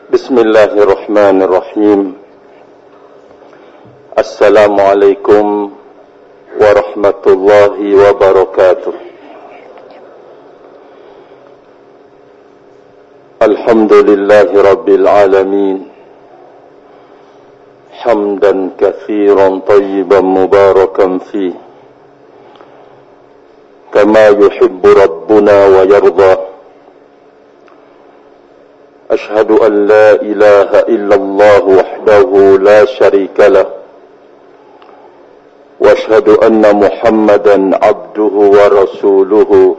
Bismillahirrahmanirrahim. Assalamualaikum warahmatullahi wabarakatuh. Alhamdulillahi rabbil alamin. Hamdan katsiran tayyiban mubarakan fih. Kama yuhibbu rabbuna wa yarda. Ashhadu an la ilaha illallah wahdahu la sharika lah. Wa ashhadu anna Muhammadan abduhu wa rasuluhu.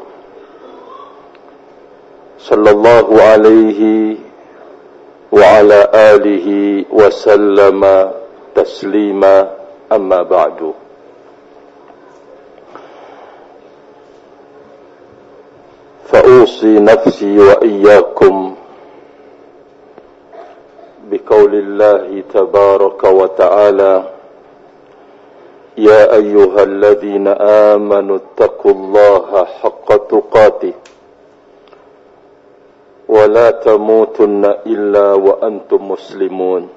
Sallallahu alaihi wa ala alihi wa sallama taslima, amma ba'du. Fa'usi nafsi wa iyyakum biqaulillahi tabaraka wa ta'ala, ya ayyuhalladzina amanu taqullaha haqqa tuqatih wa la tamutunna illa wa antum muslimun.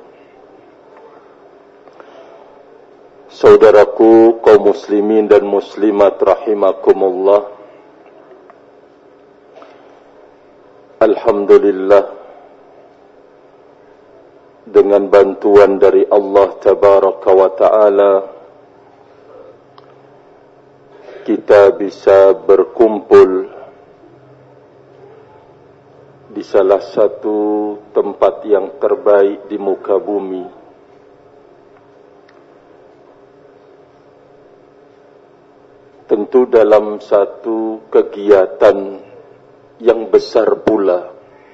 Saudaraku kaum muslimin dan muslimat rahimakumullah, alhamdulillah, dengan bantuan dari Allah tabaraka wa ta'ala, kita bisa berkumpul di salah satu tempat yang terbaik di muka bumi, tentu dalam satu kegiatan yang besar pula,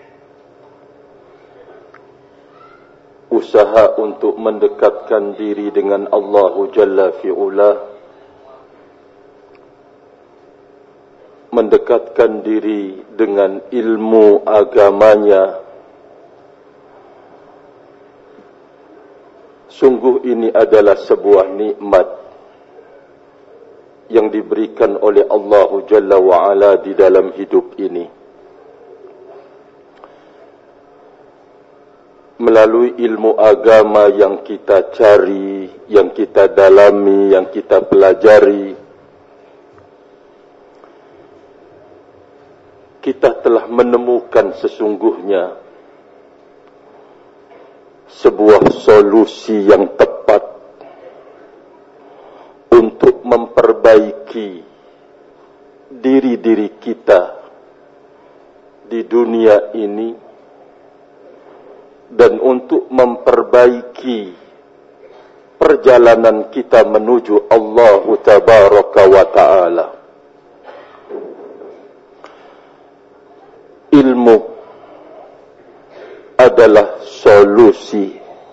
usaha untuk mendekatkan diri dengan Allah Jalla fi'ula, mendekatkan diri dengan ilmu agamanya. Sungguh ini adalah sebuah nikmat yang diberikan oleh Allah Jalla wa'ala di dalam hidup ini. Melalui ilmu agama yang kita cari, yang kita dalami, yang kita pelajari, kita telah menemukan sesungguhnya sebuah solusi yang tepat untuk memperbaiki diri-diri kita di dunia ini, dan untuk memperbaiki perjalanan kita menuju Allah tabaraka wa ta'ala. Ilmu adalah solusi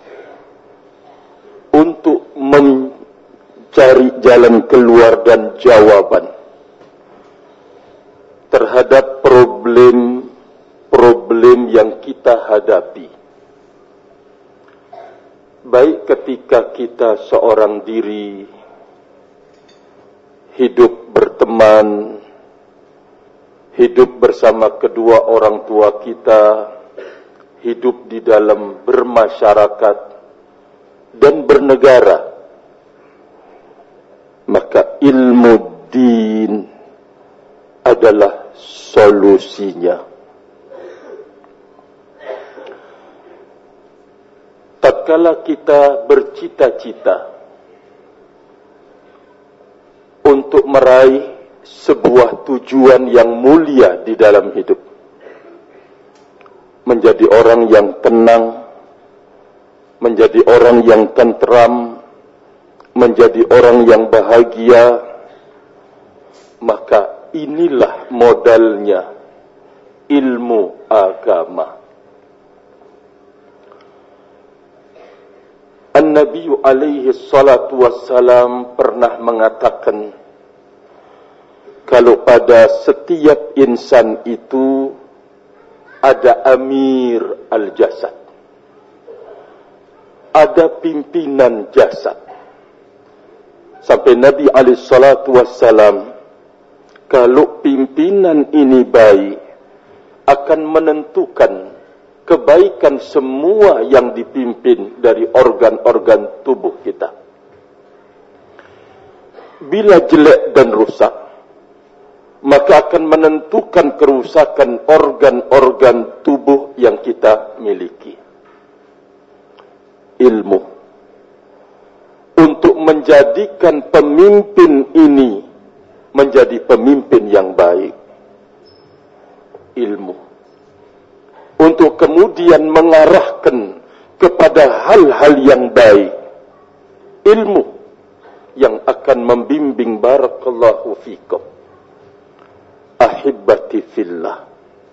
untuk mencari jalan keluar dan jawaban terhadap problem-problem yang kita hadapi. Baik ketika kita seorang diri, hidup berteman, hidup bersama kedua orang tua kita, hidup di dalam bermasyarakat dan bernegara, maka ilmu din adalah solusinya. Tatkala kita bercita-cita untuk meraih sebuah tujuan yang mulia di dalam hidup, menjadi orang yang tenang, menjadi orang yang tentram, menjadi orang yang bahagia, maka inilah modalnya ilmu agama. An-Nabi alaihi salatu wassalam pernah mengatakan, kalau pada setiap insan itu ada amir al-jasad, ada pimpinan jasad. Sampai Nabi alaihi salatu wassalam, kalau pimpinan ini baik, akan menentukan kebaikan semua yang dipimpin dari organ-organ tubuh kita. Bila jelek dan rusak, maka akan menentukan kerusakan organ-organ tubuh yang kita miliki. Ilmu untuk menjadikan pemimpin ini menjadi pemimpin yang baik. Ilmu untuk kemudian mengarahkan kepada hal-hal yang baik. Ilmu yang akan membimbing. Barakallahu fikum. Ahibbati fillah.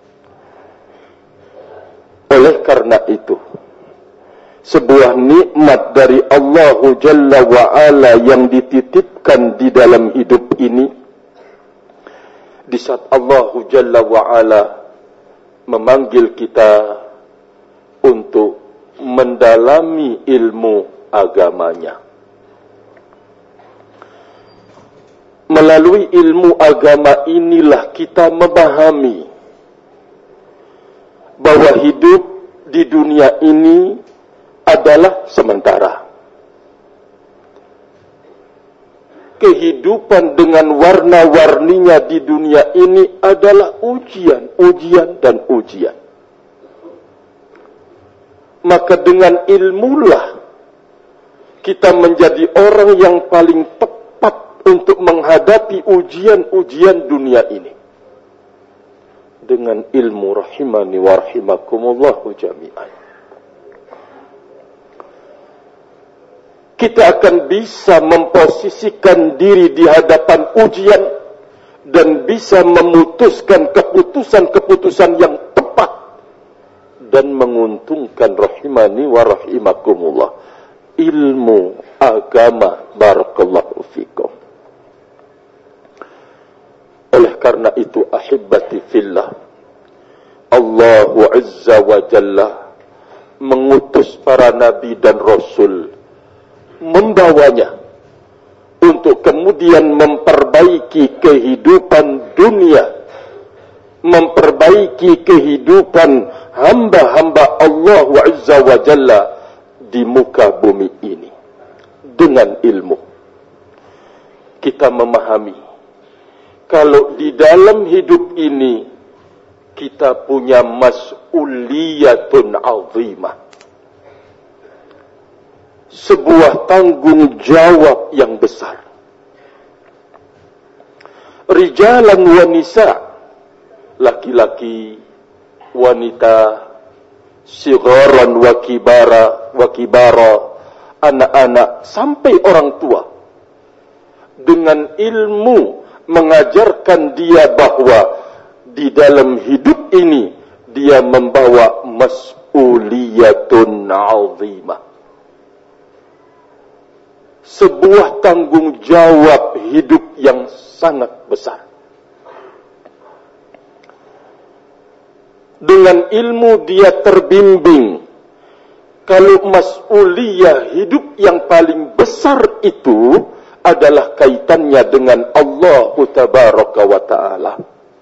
Oleh karena itu, sebuah nikmat dari Allah Jalla wa'ala yang dititipkan di dalam hidup ini, di saat Allah Jalla wa'ala memanggil kita untuk mendalami ilmu agamanya. Melalui ilmu agama inilah kita memahami bahwa hidup di dunia ini adalah sementara. Kehidupan dengan warna-warninya di dunia ini adalah ujian, dan ujian. Maka dengan ilmulah kita menjadi orang yang paling tepat untuk menghadapi ujian-ujian dunia ini. Dengan ilmu rahimani wa rahimakumullahu jami'an. Kita akan bisa memposisikan diri di hadapan ujian dan bisa memutuskan keputusan-keputusan yang tepat dan menguntungkan rahimani wa rahimakumullah. Ilmu agama. Barakallahu fikum. Oleh karena itu, ahibbati fillah, Allah Azza wa Jalla mengutus para nabi dan rasul, membawanya untuk kemudian memperbaiki kehidupan dunia, memperbaiki kehidupan hamba-hamba Allah Azza wa Jalla di muka bumi ini. Dengan ilmu kita memahami kalau di dalam hidup ini kita punya mas'uliyatun azimah, sebuah tanggung jawab yang besar. Rijalan wa nisa, laki-laki, wanita, sigharan wa kibara, anak-anak sampai orang tua, dengan ilmu mengajarkan dia bahwa di dalam hidup ini dia membawa mas'uliyatun azimah, sebuah tanggung jawab hidup yang sangat besar. Dengan ilmu dia terbimbing kalau mas'uliyah hidup yang paling besar itu adalah kaitannya dengan Allah Tabaraka wa Ta'ala.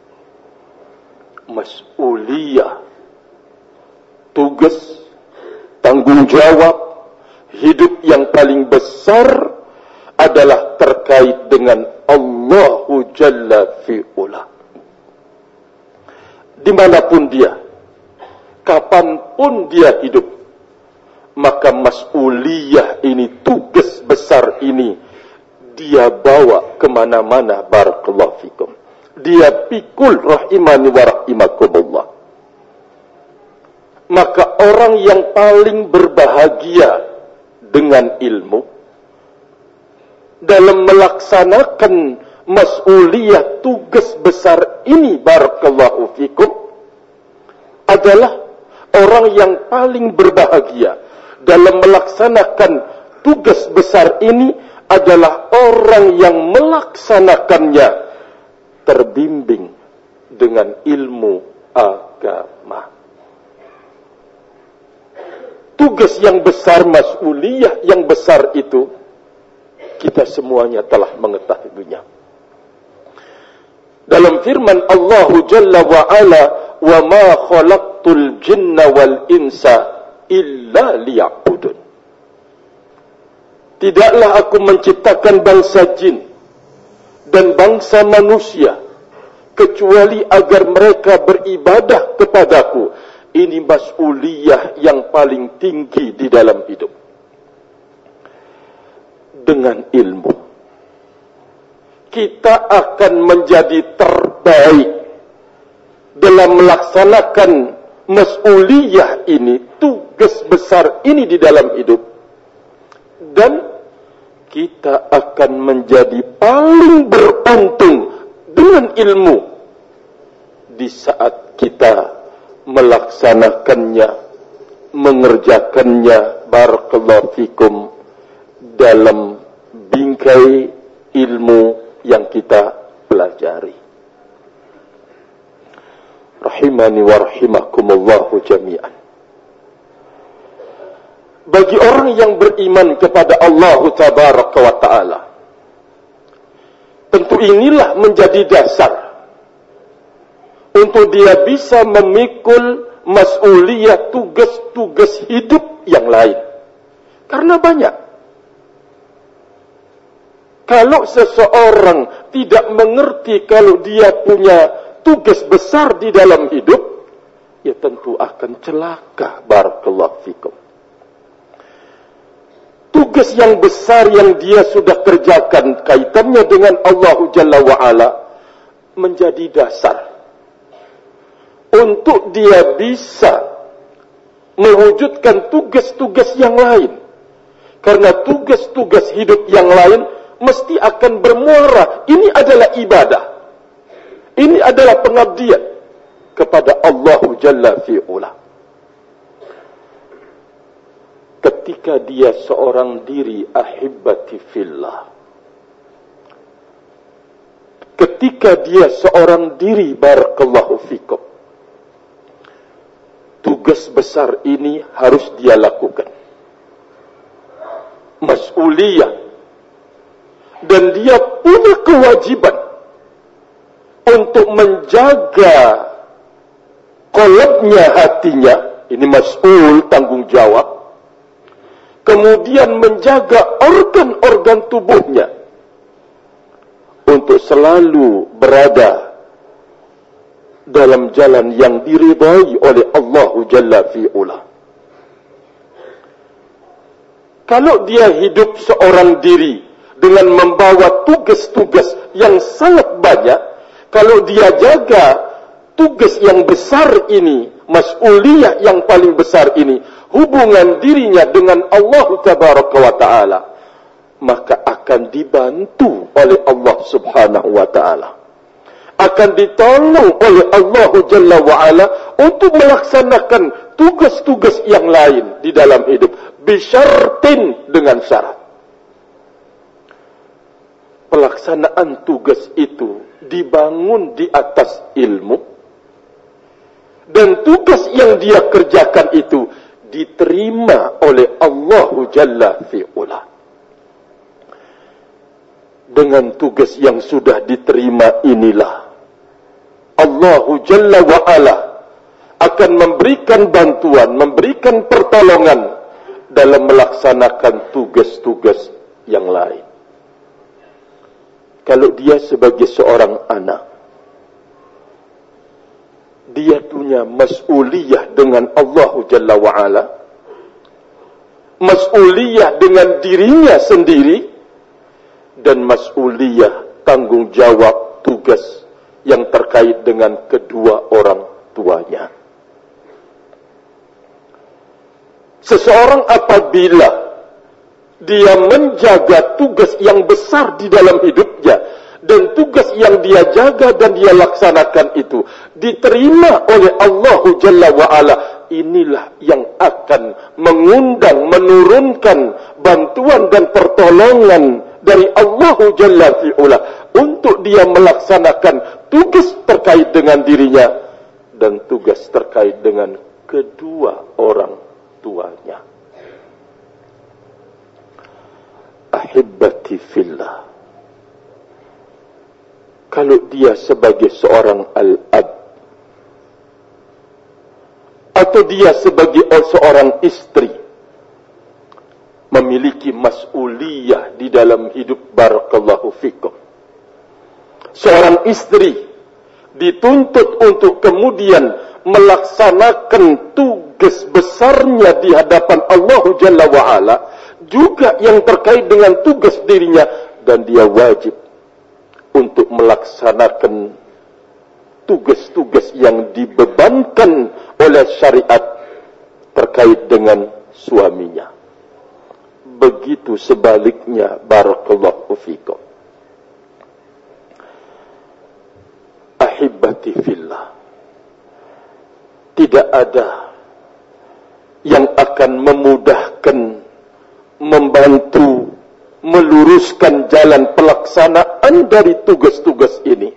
Mas'uliyah, tugas, tanggung jawab hidup yang paling besar adalah terkait dengan Allah Jalla fi'ula. Dimanapun dia, kapanpun dia hidup, maka mas'uliyah ini, tugas besar ini, dia bawa kemana-mana. Barakallahu fikum. Dia pikul rahimani wa rahimakumullah. Maka orang yang paling berbahagia dengan ilmu dalam melaksanakan mas'uliyah tugas besar ini, barakallahu fikum, adalah orang yang paling berbahagia dalam melaksanakan tugas besar ini adalah orang yang melaksanakannya terbimbing dengan ilmu agama. Tugas yang besar, mas'uliyah yang besar itu, kita semuanya telah mengetahuinya. Dalam firman Allah Jalla wa'ala, وَمَا خَلَقْتُ khalaqtul jinna wal insa illa liya'budun. Tidaklah aku menciptakan bangsa jin dan bangsa manusia kecuali agar mereka beribadah kepadaku. Ini mas'uliyah yang paling tinggi di dalam hidup. Dengan ilmu, kita akan menjadi terbaik dalam melaksanakan mas'uliyah ini, tugas besar ini di dalam hidup. Dan kita akan menjadi paling beruntung dengan ilmu di saat kita melaksanakannya, mengerjakannya, barakallahu fikum, dalam bingkai ilmu yang kita pelajari. Rahimani wa rahimakumullahu jami'an. Bagi orang yang beriman kepada Allah Tabaraka wa Ta'ala, tentu inilah menjadi dasar untuk dia bisa memikul mas'uliyah tugas-tugas hidup yang lain. Karena banyak. Kalau seseorang tidak mengerti kalau dia punya tugas besar di dalam hidup, ya tentu akan celaka, barakallahu fikum. Tugas yang besar yang dia sudah kerjakan kaitannya dengan Allah Jalla wa'ala menjadi dasar untuk dia bisa mewujudkan tugas-tugas yang lain. Karena tugas-tugas hidup yang lain mesti akan bermuara. Ini adalah ibadah. Ini adalah pengabdian kepada Allah Jalla fi'ula. Ketika dia seorang diri, ahibbati fillah, ketika dia seorang diri, barakallahu fikum, tugas besar ini harus dia lakukan. Mas'uliyah. Dan dia punya kewajiban untuk menjaga qalbnya, hatinya. Ini mas'ul, tanggung jawab. Kemudian menjaga organ-organ tubuhnya untuk selalu berada dalam jalan yang diridai oleh Allah Jalla fi'ula. Kalau dia hidup seorang diri dengan membawa tugas-tugas yang sangat banyak, kalau dia jaga tugas yang besar ini, mas'uliyah yang paling besar ini, hubungan dirinya dengan Allah Tabaraka wa Ta'ala, maka akan dibantu oleh Allah Subhanahu wa Ta'ala, akan ditolong oleh Allah Jalla wa Ala untuk melaksanakan tugas-tugas yang lain di dalam hidup, bisyartin, dengan syarat. Pelaksanaan tugas itu dibangun di atas ilmu, dan tugas yang dia kerjakan itu diterima oleh Allah Jalla fi'ula. Dengan tugas yang sudah diterima inilah Allah Jalla wa'ala akan memberikan bantuan, memberikan pertolongan dalam melaksanakan tugas-tugas yang lain. Kalau dia sebagai seorang anak, dia punya mas'uliyah dengan Allah Jalla wa'ala, mas'uliyah dengan dirinya sendiri, dan mas'uliyah, tanggung jawab, tugas yang terkait dengan kedua orang tuanya. Seseorang apabila dia menjaga tugas yang besar di dalam hidupnya, dan tugas yang dia jaga dan dia laksanakan itu diterima oleh Allah Jalla wa'ala, inilah yang akan mengundang, menurunkan bantuan dan pertolongan dari Allah Jalla fi'ula untuk dia melaksanakan tugas terkait dengan dirinya dan tugas terkait dengan kedua orang tuanya. Ahibbati fillah. Kalau dia sebagai seorang al-ab, atau dia sebagai seorang istri memiliki mas'uliyah di dalam hidup. Barakallahu fikum. Seorang istri dituntut untuk kemudian melaksanakan tugas besarnya di hadapan Allah Jalla wa'ala, juga yang terkait dengan tugas dirinya, dan dia wajib untuk melaksanakan tugas-tugas yang dibebankan oleh syariat terkait dengan suaminya. Begitu sebaliknya. Barakallahu fikum. Ahibati fillah, tidak ada yang akan memudahkan, membantu, meluruskan jalan pelaksanaan dari tugas-tugas ini,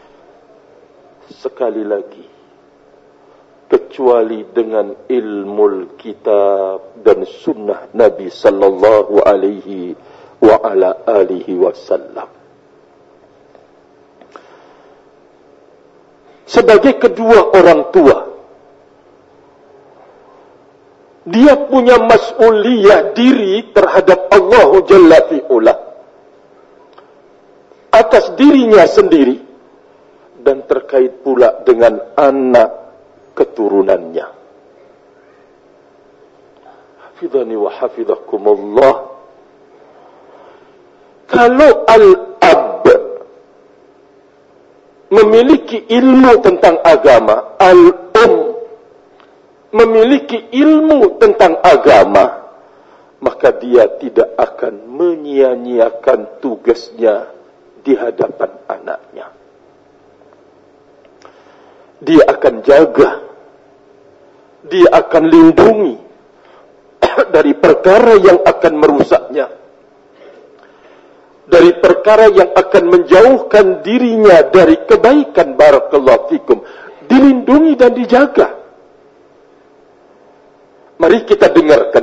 sekali lagi, kecuali dengan ilmu kitab dan sunnah Nabi sallallahu alaihi wa ala alihi wasallam. Sebagai kedua orang tua, dia punya mas'uliyah diri terhadap Allah Jalla fi'ula, atas dirinya sendiri, dan terkait pula dengan anak keturunannya. Hafidhani wa hafidhakumullah. Kalau al-ab memiliki ilmu tentang agama, al-um memiliki ilmu tentang agama, maka dia tidak akan menyia-nyiakan tugasnya di hadapan anaknya. Dia akan jaga, dia akan lindungi dari perkara yang akan merusaknya, dari perkara yang akan menjauhkan dirinya dari kebaikan. Barakallahu fikum. Dilindungi dan dijaga. Mari kita dengarkan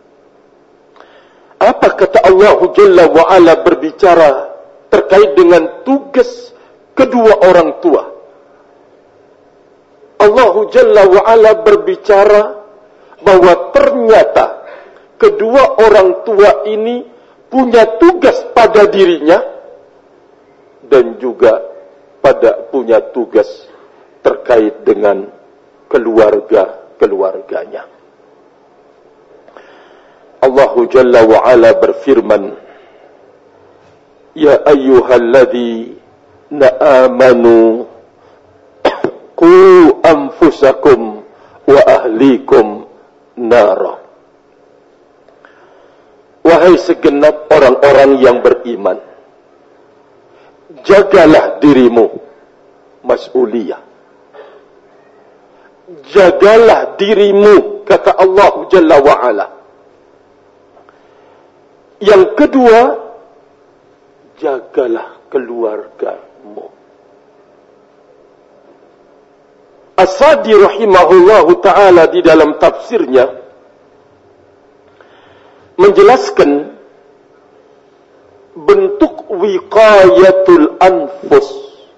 apa kata Allah Jalla wa'ala berbicara terkait dengan tugas kedua orang tua. Allah Jalla wa'ala berbicara bahwa ternyata kedua orang tua ini punya tugas pada dirinya dan juga punya tugas terkait dengan keluarganya. Allah Jalla wa'ala berfirman, Ya ayyuhalladzina amanu qu anfusakum wa ahlikum nara. Wahai segenap orang-orang yang beriman, jagalah dirimu, mas'uliyah. Jagalah dirimu, kata Allah Jalla wa'ala. Yang kedua, jagalah keluargamu. As-Sadi rahimahullahu ta'ala di dalam tafsirnya menjelaskan bentuk wiqayatul anfus.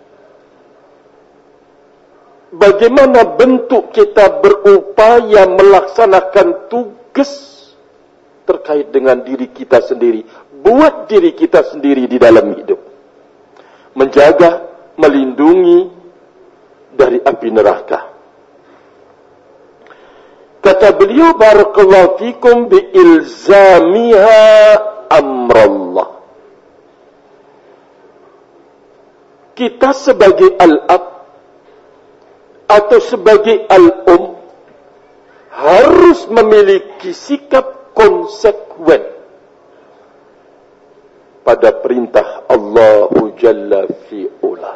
Bagaimana bentuk kita berupaya melaksanakan tugas terkait dengan diri kita sendiri, buat diri kita sendiri di dalam hidup. Menjaga, melindungi dari api neraka. Kata beliau, barakallahu fikum, biilzamiha amrallah. Kita sebagai al-ab atau sebagai al-um harus memiliki sikap konsekuen pada perintah Allah Jalla fi'ula.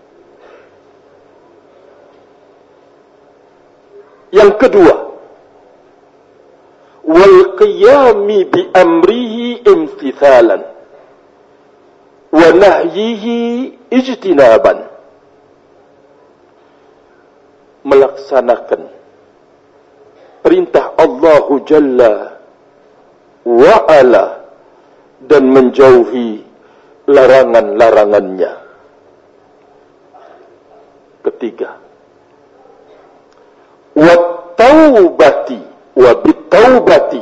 Yang kedua, wal qiyami bi amrihi imtithalan wa nahyihi ijtinaban. Melaksanakan perintah Allah Jalla wa'ala dan menjauhi larangan-larangannya. Ketiga, taubati wa bitaubati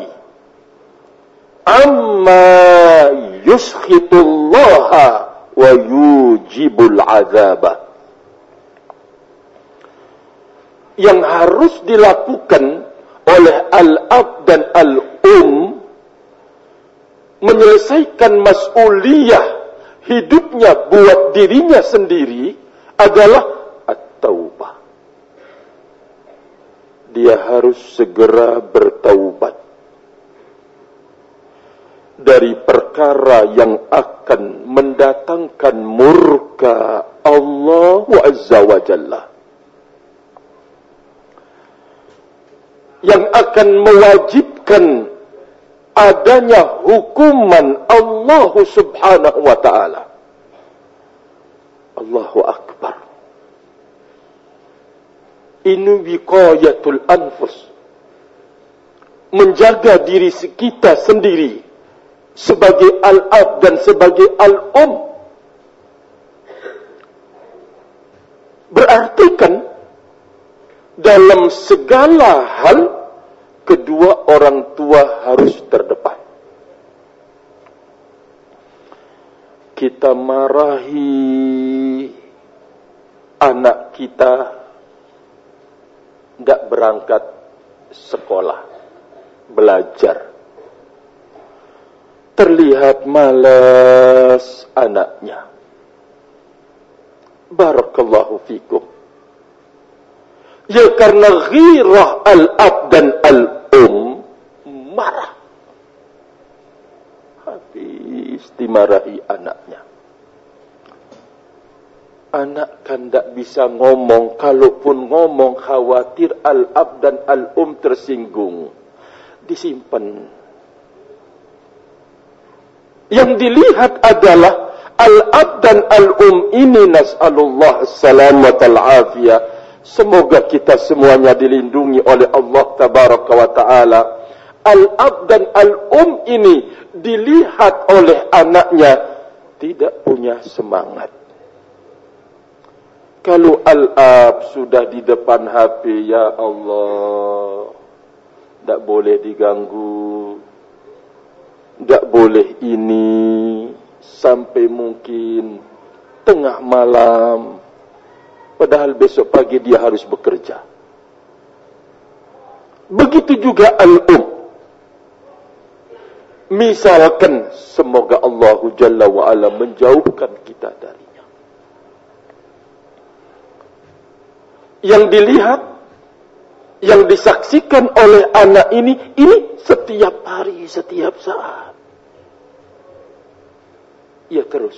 amma yuskhitullaha wa yujibul azaba. Yang harus dilakukan oleh al-ab dan al-um menyelesaikan mas'uliyah hidupnya buat dirinya sendiri adalah at-taubah. Dia harus segera bertaubat dari perkara yang akan mendatangkan murka Allah Azza wa Jalla, yang akan mewajibkan adanya hukuman Allah Subhanahu wa ta'ala. Allahu Akbar. Ini wiqayatul anfus. Menjaga diri kita sendiri sebagai al-ab dan sebagai al-um. Berarti kan dalam segala hal kedua orang tua harus terdepan. Kita marahi anak kita tidak berangkat sekolah, belajar. Terlihat malas anaknya. Barakallahu fikum. Ya karena ghirah al-ab dan al-um, marah. Habis dimarahi anaknya. Anak kan tidak bisa ngomong, kalaupun ngomong khawatir al-ab dan al-um tersinggung. Disimpan. Yang dilihat adalah al-ab dan al-um ini, nas'alullah as-salamatal afiyah. Semoga kita semuanya dilindungi oleh Allah Tabaraka wa Ta'ala. Al-ab dan al-um ini dilihat oleh anaknya tidak punya semangat. Kalau al-ab sudah di depan HP, ya Allah, tidak boleh diganggu, tidak boleh ini, sampai mungkin tengah malam. Padahal besok pagi dia harus bekerja. Begitu juga al-um. Misalkan, semoga Allah Jalla wa'ala menjauhkan kita darinya. Yang dilihat, yang disaksikan oleh anak ini setiap hari, setiap saat. Ya terus.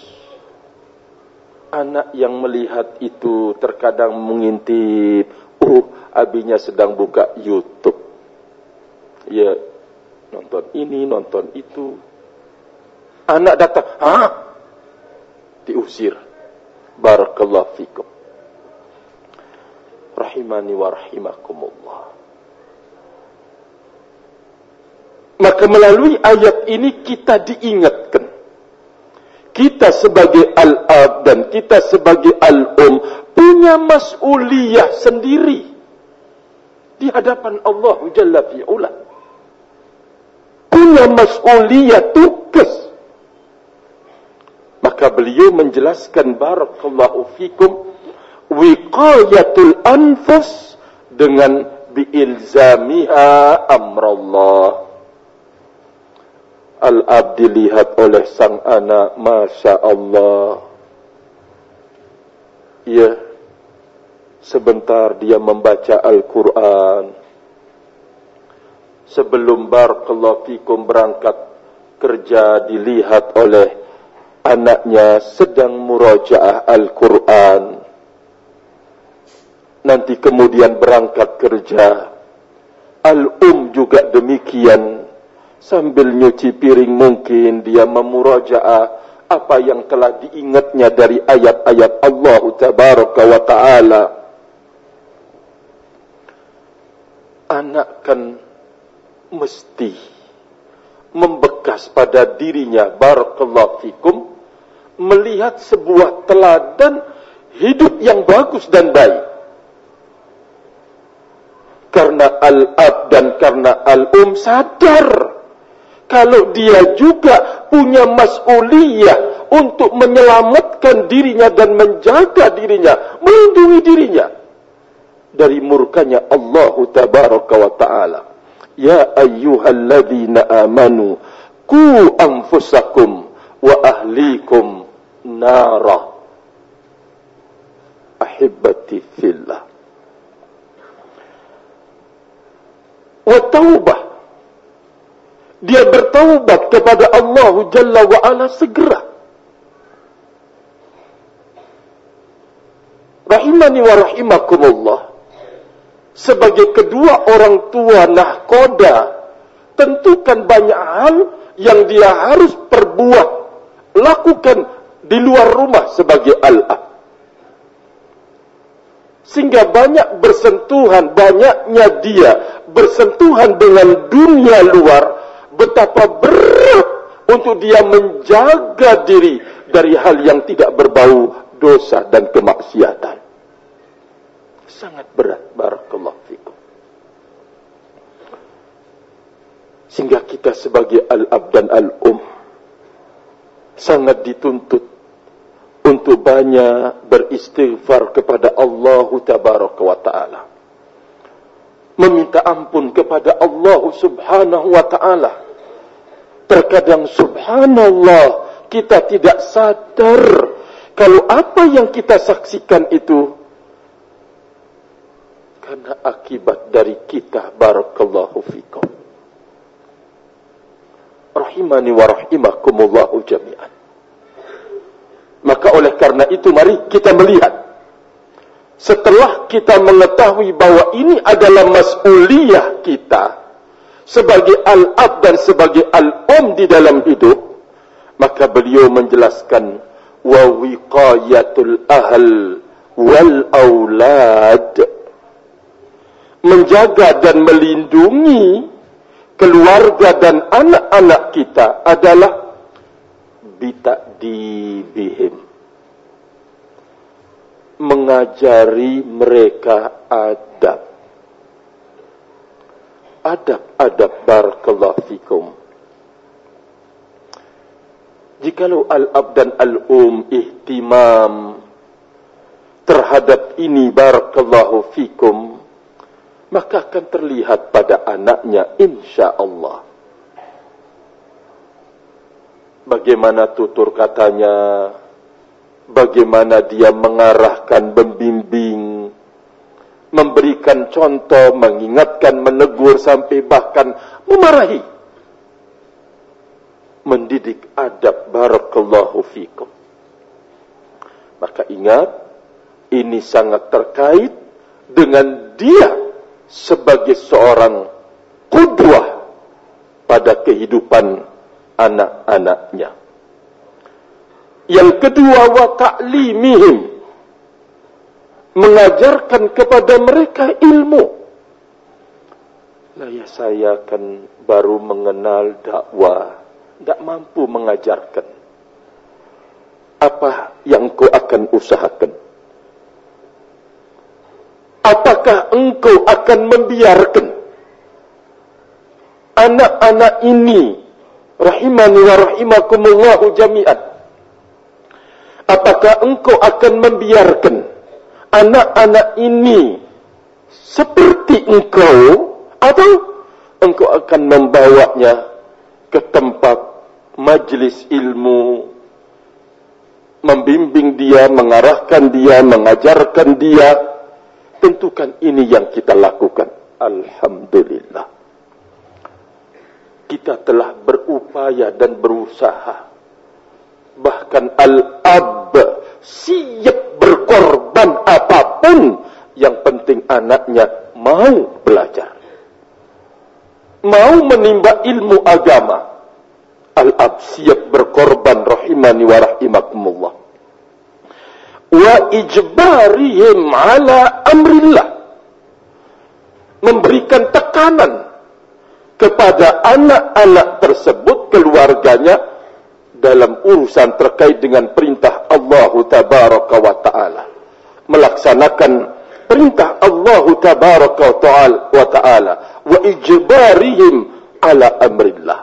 Anak yang melihat itu terkadang mengintip, abinya sedang buka YouTube. Ya, nonton ini, nonton itu. Anak datang, diusir. Barakallahu fikum. Rahimani wa rahimakumullah. Maka melalui ayat ini kita diingatkan. Kita sebagai al-ab dan kita sebagai al-um punya mas'uliyah sendiri di hadapan Allah Jalla fi'ula. Punya mas'uliyah, tugas. Maka beliau menjelaskan, barakallahu fikum, wiqayatul anfus dengan biilzamiha amrallah. Al-ab dilihat oleh sang anak, Masya Allah. Ya, sebentar dia membaca Al-Quran. Sebelum barakallahu fikum berangkat kerja, dilihat oleh anaknya sedang murajaah Al-Quran. Nanti kemudian berangkat kerja. Al-um juga demikian. Sambil nyuci piring mungkin dia memurajaah apa yang telah diingatnya dari ayat-ayat Allah Tabaraka wa Ta'ala. Anak kan mesti membekas pada dirinya, barakallahu fikum, melihat sebuah teladan hidup yang bagus dan baik. karena al-ab dan karena al-um sadar kalau dia juga punya mas'uliyah untuk menyelamatkan dirinya dan menjaga dirinya, melindungi dirinya dari murkanya Allah tabaraka wa ta'ala. Ya ayyuhalladzina amanu qu anfusakum wa ahlikum nara. Ahibbati fillah. Wa taubah. Dia bertaubat kepada Allah Jalla wa Ala segera. Rahimani wa rahimakumullah. Sebagai kedua orang tua nahkoda, tentukan banyak hal yang dia harus perbuat, lakukan di luar rumah sebagai al-ab. Sehingga banyak bersentuhan, banyaknya dia bersentuhan dengan dunia luar, betapa berat untuk dia menjaga diri dari hal yang tidak berbau dosa dan kemaksiatan. Sangat berat, barakallahu fikum. Sehingga kita sebagai al-ab dan al-um sangat dituntut untuk banyak beristighfar kepada Allah tabaraka wa ta'ala. Meminta ampun kepada Allah subhanahu wa ta'ala. Terkadang subhanallah kita tidak sadar kalau apa yang kita saksikan itu karena akibat dari kita, barakallahu fikum. Rahimani wa rahimakumullahu jami'an. Maka oleh karena itu mari kita melihat. Setelah kita mengetahui bahwa ini adalah mas'uliyah kita sebagai al-ab dan sebagai al-um di dalam hidup, maka beliau menjelaskan wa wiqayatul ahl wal aulad, menjaga dan melindungi keluarga dan anak-anak kita adalah bita'dibihim, mengajari mereka adab barakallahu fikum. Jikalau al-ab dan al-um ihtimam terhadap ini, barakallahu fikum, maka akan terlihat pada anaknya insya-Allah. Bagaimana tutur katanya, bagaimana dia mengarahkan, membimbing, memberikan contoh, mengingatkan, menegur, sampai bahkan memarahi. Mendidik adab, barakallahu fikum. Maka ingat, ini sangat terkait dengan dia sebagai seorang qudwah pada kehidupan anak-anaknya. Yang kedua, wa ta'limihim, mengajarkan kepada mereka ilmu. Lah ya, saya kan baru mengenal dakwah, tidak mampu mengajarkan. Apa yang engkau akan usahakan? Apakah engkau akan membiarkan anak-anak ini, rahimani wa rahimakumullahu jami'an, apakah engkau akan membiarkan anak-anak ini seperti engkau, atau engkau akan membawanya ke tempat majlis ilmu, membimbing dia, mengarahkan dia, mengajarkan dia? Tentukan ini yang kita lakukan. Alhamdulillah, kita telah berupaya dan berusaha. Bahkan al-ab siap berkorban apapun, yang penting anaknya mau belajar, mau menimba ilmu agama. Al-ab siap berkorban, rahimani wa rahimakumullah. Wa ijbarihim ala amrillah, memberikan tekanan kepada anak-anak tersebut, keluarganya, dalam urusan terkait dengan perintah Allah tabaraka wa ta'ala, melaksanakan perintah Allah tabaraka wa ta'ala wa ijbarihim ala amrillah.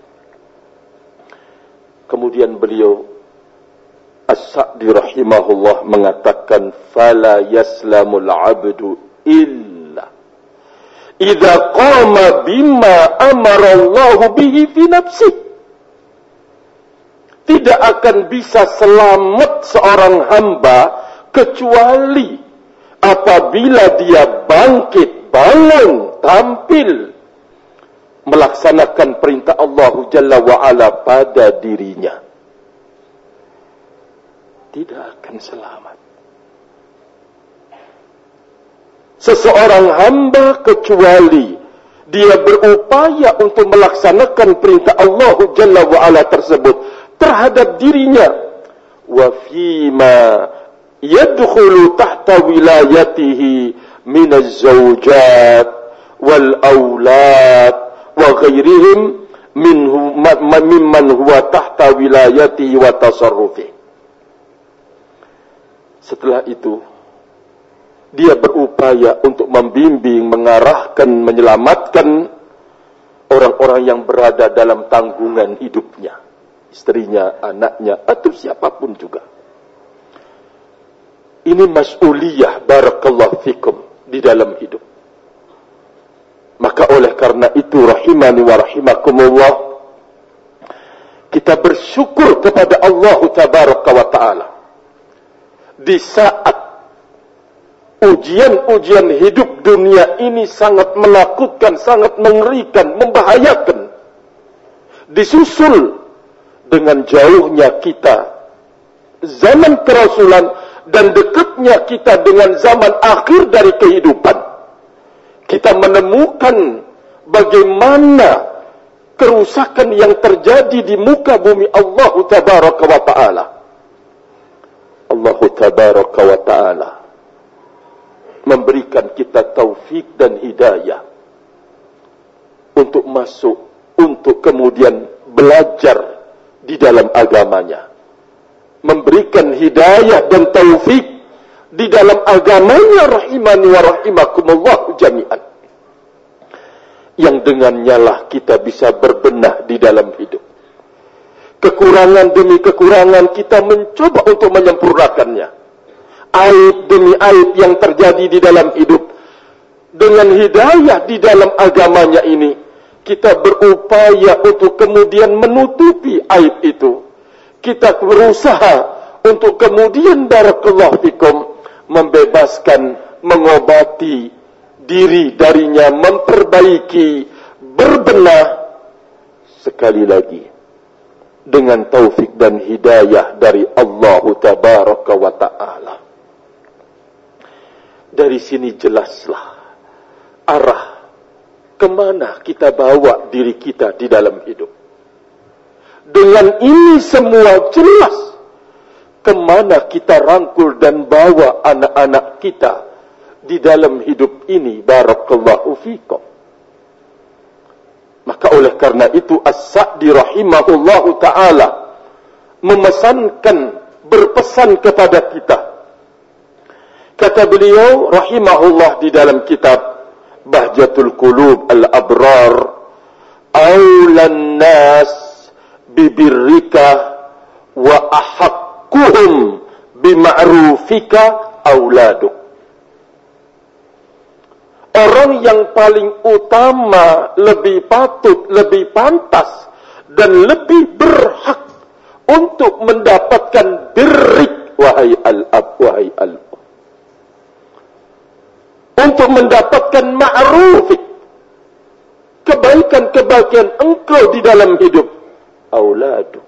Kemudian beliau As-Sa'di rahimahullah mengatakan, fala yaslamul abdu illa idza qama bima amara Allah bihi fi nafsihi. Tidak akan bisa selamat seorang hamba kecuali apabila dia bangkit, bangun, tampil melaksanakan perintah Allah Jalla wa'ala pada dirinya. Tidak akan selamat seseorang hamba kecuali dia berupaya untuk melaksanakan perintah Allah Jalla wa'ala tersebut terhadap dirinya. Wa fima yadkhulu tahta wilayatihi min az-zawjat wal aulad wa ghairihim mimman huwa tahta wilayatihi wa tasarrufi. Setelah itu dia berupaya untuk membimbing, mengarahkan, menyelamatkan orang-orang yang berada dalam tanggungan hidupnya, istrinya, anaknya, atau siapapun juga. Ini mas'uliyah barakallahu fikum di dalam hidup. Maka oleh karena itu rahimani wa rahimakumullah, kita bersyukur kepada Allah tabaraka wa ta'ala di saat ujian-ujian hidup dunia ini sangat menakutkan, sangat mengerikan, membahayakan, disusul dengan jauhnya kita zaman kerasulan dan dekatnya kita dengan zaman akhir dari kehidupan. Kita menemukan bagaimana kerusakan yang terjadi di muka bumi Allah tabaraka wa ta'ala. Allah tabaraka wa ta'ala memberikan kita taufik dan hidayah untuk masuk, untuk kemudian belajar di dalam agamanya. Memberikan hidayah dan taufik di dalam agamanya rahimani wa rahimakumullah jami'an. Yang dengannya lah kita bisa berbenah di dalam hidup. Kekurangan demi kekurangan kita mencoba untuk menyempurnakannya. Aib demi aib yang terjadi di dalam hidup. Dengan hidayah di dalam agamanya ini, kita berupaya untuk kemudian menutupi aib itu. Kita berusaha untuk kemudian barakallahu fikum membebaskan, mengobati diri darinya, memperbaiki, berbenah, sekali lagi dengan taufik dan hidayah dari Allah tabaraka wa ta'ala. Dari sini jelaslah arah kemana kita bawa diri kita di dalam hidup. Dengan ini semua jelas kemana kita rangkul dan bawa anak-anak kita di dalam hidup ini. Barakallahu fikum. Maka oleh karena itu As-Sa'di rahimahullahu ta'ala memesankan, berpesan kepada kita. Kata beliau rahimahullah di dalam kitab Bahjatul Qulub Al-Abrar, Aulan nas bibirrika wa ahakkuhum bima'rufika auladuk. Orang yang paling utama, lebih patut, lebih pantas dan lebih berhak untuk mendapatkan birrik, wahai al-ab, wahai al-um, untuk mendapatkan ma'rufik, kebaikan-kebaikan engkau di dalam hidup, auladuk,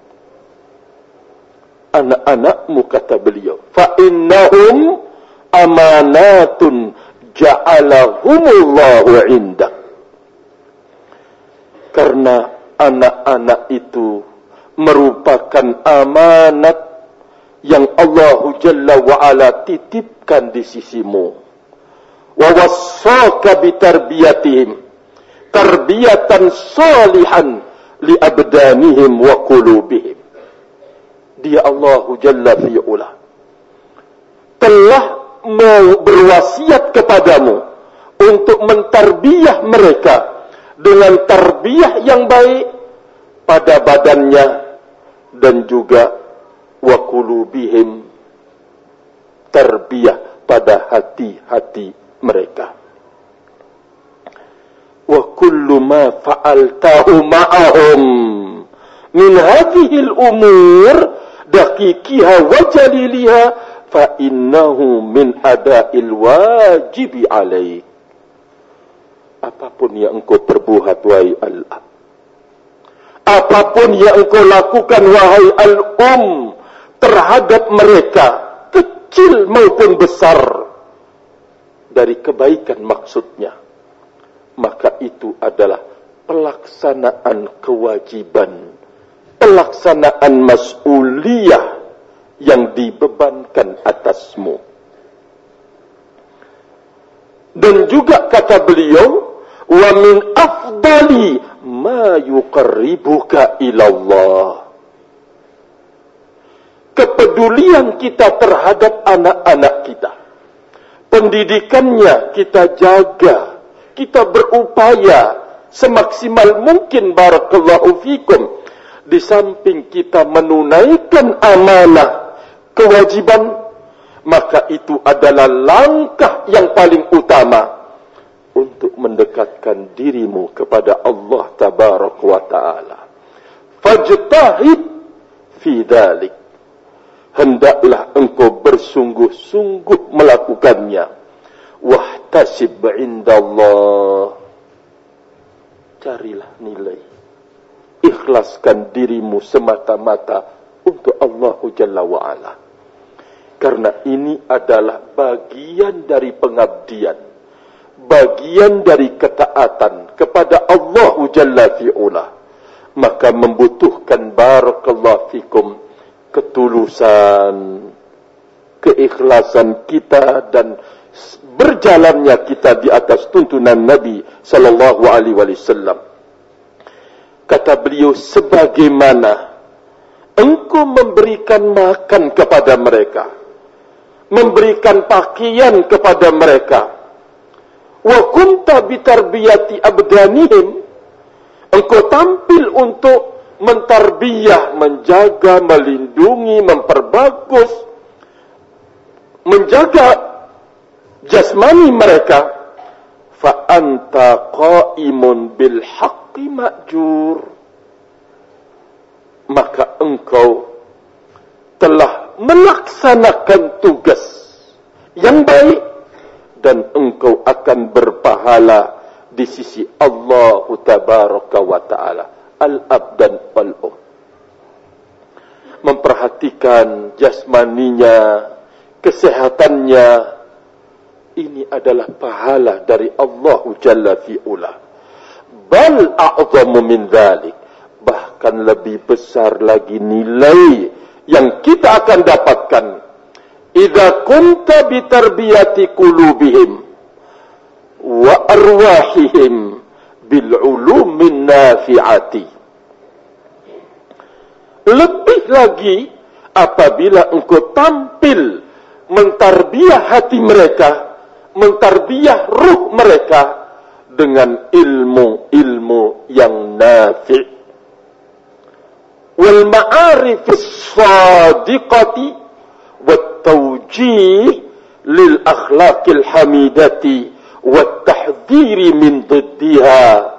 anak-anakmu, kata beliau, fa innahum amanatun ja'alahumullahu indak. Karena anak-anak itu merupakan amanat yang Allah Jalla wa'ala titipkan di sisimu. Wa wassaka bitarbiyatihim tarbiyatan salihan li abdanihim wa qulubihim. Dia Allah Jalla fi'ula telah mau berwasiat kepadamu untuk mentarbiyah mereka dengan tarbiyah yang baik pada badannya dan juga wa qulubihim, tarbiyah pada hati-hati mereka. Wa kullu ma fa'altahu ma'ahum min hadhihi al-umur daqiqiha wa jaliliha fa innahu min ada'il wajibi alaik. Apapun yang engkau perbuat wahai al-ab, apapun yang engkau lakukan wahai al-um terhadap mereka, kecil maupun besar dari kebaikan maksudnya, maka itu adalah pelaksanaan kewajiban, pelaksanaan mas'uliyah yang dibebankan atasmu. Dan juga kata beliau, wa min afdali ma yuqarribuka ilallah. Kepedulian kita terhadap anak-anak kita, pendidikannya kita jaga, kita berupaya semaksimal mungkin, barakallahu fikum. Di samping kita menunaikan amanah, kewajiban, maka itu adalah langkah yang paling utama untuk mendekatkan dirimu kepada Allah tabaraka wa ta'ala. Fajtahid fi dhalik. Hendaklah engkau bersungguh-sungguh melakukannya. Wahtasib indallah. Carilah nilai. Ikhlaskan dirimu semata-mata untuk Allah Jalla wa'ala. Karena ini adalah bagian dari pengabdian, bagian dari ketaatan kepada Allah Jalla fi'ula. Maka membutuhkan barakallahu fikum ketulusan, keikhlasan kita dan berjalannya kita di atas tuntunan Nabi sallallahu alaihi wasallam. Kata beliau, sebagaimana engkau memberikan makan kepada mereka, memberikan pakaian kepada mereka, wa kunta bitarbiyati abdanihim, engkau tampil untuk mentarbiyah, menjaga, melindungi, memperbagus, menjaga jasmani mereka, fa anta qaimun bil haqqi ma'jur, maka engkau telah melaksanakan tugas yang baik dan engkau akan berpahala di sisi Allah tabaraka wa ta'ala. Al-ab dan al-um, memperhatikan jasmaninya, kesehatannya, ini adalah pahala dari Allah Jalla fi'ula. Bal a'zamu min dhalik, bahkan lebih besar lagi nilai yang kita akan dapatkan. Idza kunta bitarbiyati qulubihim wa arwahihim bil ulumin nafi'ati. Lebih lagi apabila engkau tampil mentarbiyah hati mereka, mentarbiyah ruh mereka dengan ilmu-ilmu yang nafi', wal ma'arifis sadiqati wat tawjih lil akhlaqil hamidati wat tahdhiri min diddiha.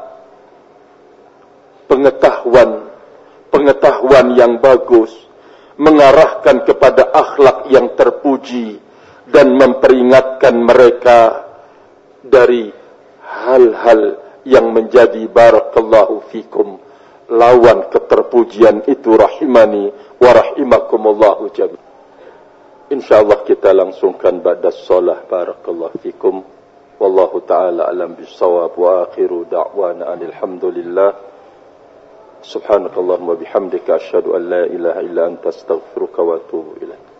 Pengetahuan yang bagus, mengarahkan kepada akhlak yang terpuji dan memperingatkan mereka dari hal-hal yang menjadi barakallahu fikum lawan keterpujian itu, rahimani wa rahimakumullahu jami'an. InsyaAllah kita langsungkan ba'da shalah. Barakallahu fikum. Wallahu ta'ala alam bisawab wa akhiru da'wana alhamdulillah. Subhanakallahumma bihamdika asyhadu an la ilaha illa anta astaghfiruka wa atubu ilaik.